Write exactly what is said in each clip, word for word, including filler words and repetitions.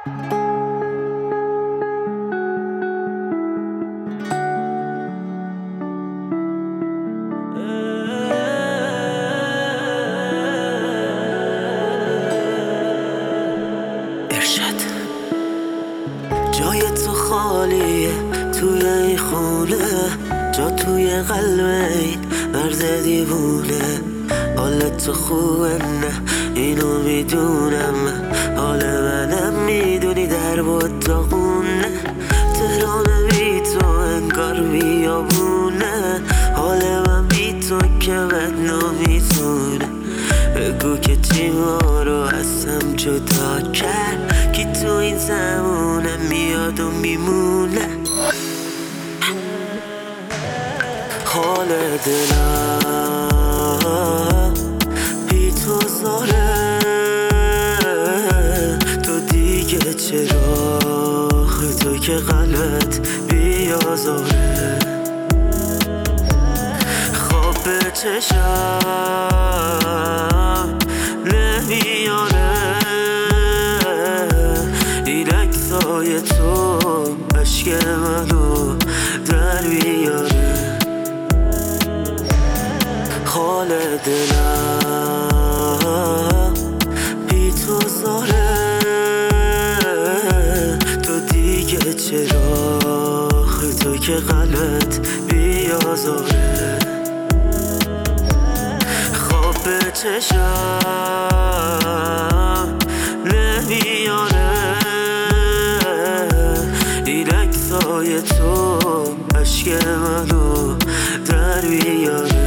ارشاد جای تو خالیه توی این خونه، جا توی قلب این مرد دیوونه. حالت تو خوبه نه اینو میدونم، حال منم میدونی در بود داغونه. تهران بی تو انگار بیابونه، حال من بی تو که بد نمیتونه. بگو که چی ما رو از هم جدا کرد، کی تو این زمونه میاد و میمونه. حال دلم بی تو زاره، تو دیگه چرا تو که قلبت بیازاره. خواب به چشم نمیاره، این عکسای تو عشق منو در بیاره. حال دلم بی تو زاره، تو دیگه چرا تو که قلبت بیازاره. خواب به چشم نمیاره، این عکسای تو عشق منو در بیاره.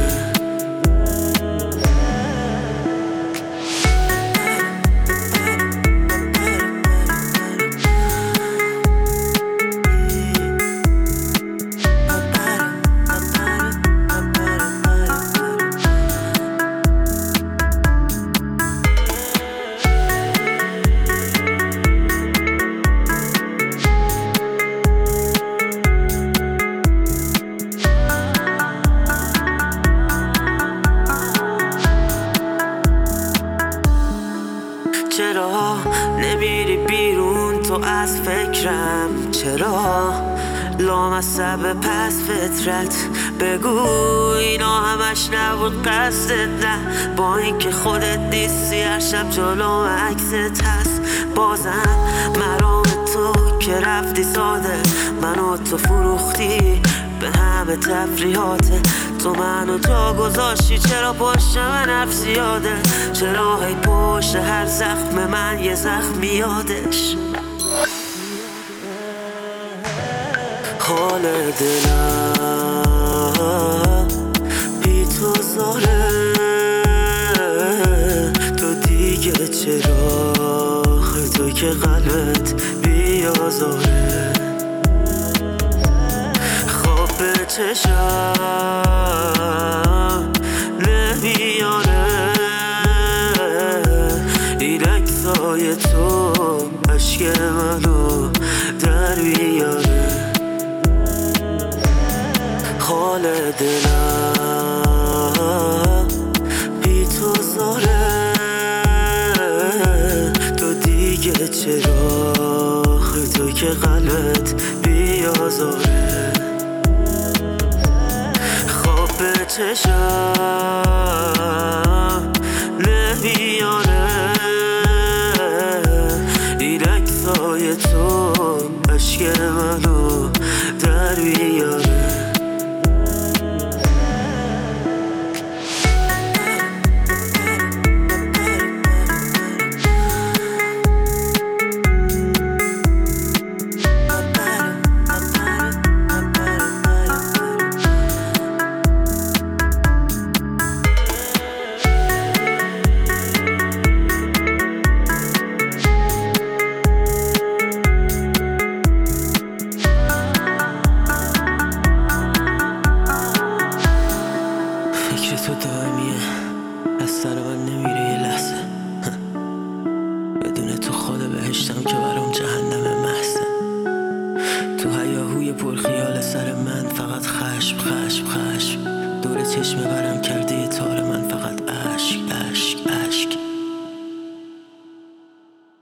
چرا نمیری بیرون تو از فکرم؟ چرا لامصب پس فطرت؟ بگو اینا همش نبود قصدت؟ نه با اینکه خودت نیستی هر شب جلو عکست هست. بازم مرام تو که رفتی ساده، منو تو فروختی به همه تفریحاته. تو منو جا گذاشتی، چرا پشت من حرف زیاده؟ چرا هی پشت هر زخم من یه زخم یادش؟ حال دلم بی تو زاره، تو دیگه چرا تو که قلبت بیازاره. خواب به چشم نمیاره، این عکسای تو عشق منو در بیاره. حال دلم بی تو زاره، تو دیگه چرا تو که قلبت بیازاره. خواب به چشم نمیاره، این عکسای تو عشق منو در بیاره.